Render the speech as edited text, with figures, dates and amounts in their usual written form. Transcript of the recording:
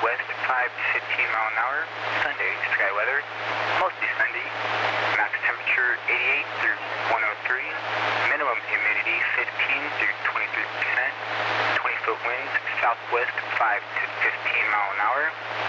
southwest, 5 to 15 mile an hour. Sunday, sky weather, mostly sunny. Max temperature 88 through 103. Minimum humidity 15 through 23%. 20-foot winds, southwest, 5 to 15 mile an hour.